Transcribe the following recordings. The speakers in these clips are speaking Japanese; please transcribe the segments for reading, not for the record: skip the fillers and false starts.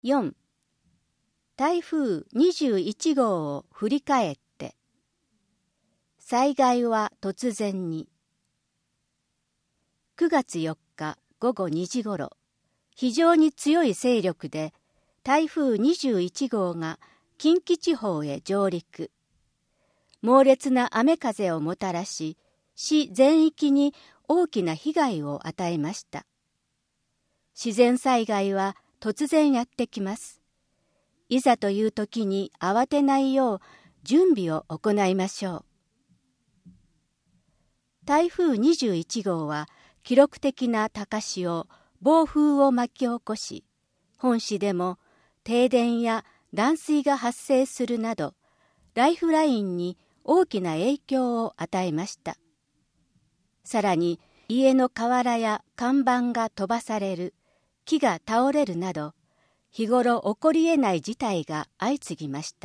4. 台風21号を振り返って。災害は突然に。9月4日午後2時ごろ、非常に強い勢力で台風21号が近畿地方へ上陸。猛烈な雨風をもたらし、市全域に大きな被害を与えました。自然災害は突然やってきます。いざという時に慌てないよう準備を行いましょう。台風21号は記録的な高潮、暴風を巻き起こし、本市でも停電や断水が発生するなど、ライフラインに大きな影響を与えました。さらに家の瓦や看板が飛ばされる、木が倒れるなど、日頃起こり得ない事態が相次ぎました。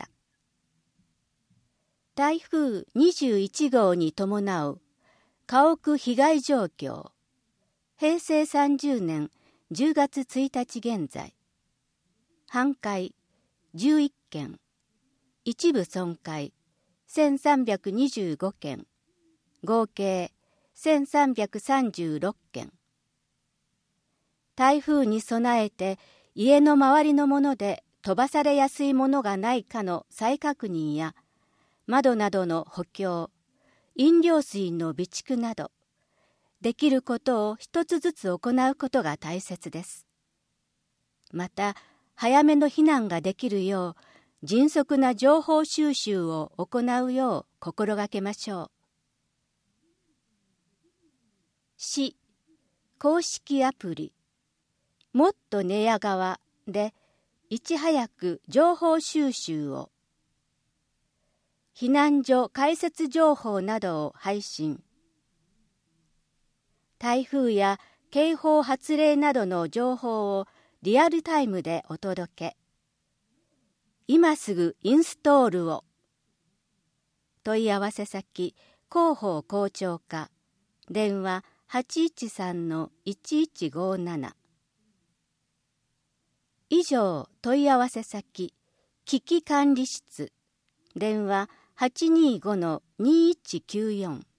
台風21号に伴う家屋被害状況。平成30年10月1日現在。半壊11件。一部損壊1325件。合計1336件。台風に備えて家の周りのもので飛ばされやすいものがないかの再確認や、窓などの補強、飲料水の備蓄など、できることを一つずつ行うことが大切です。また、早めの避難ができるよう、迅速な情報収集を行うよう心がけましょう。市公式アプリもっと寝屋川でいち早く情報収集を。避難所開設情報などを配信。台風や警報発令などの情報をリアルタイムでお届け。今すぐインストールを。問い合わせ先、広報広聴課。電話813-1157。以上、問い合わせ先、危機管理室。電話825-2194。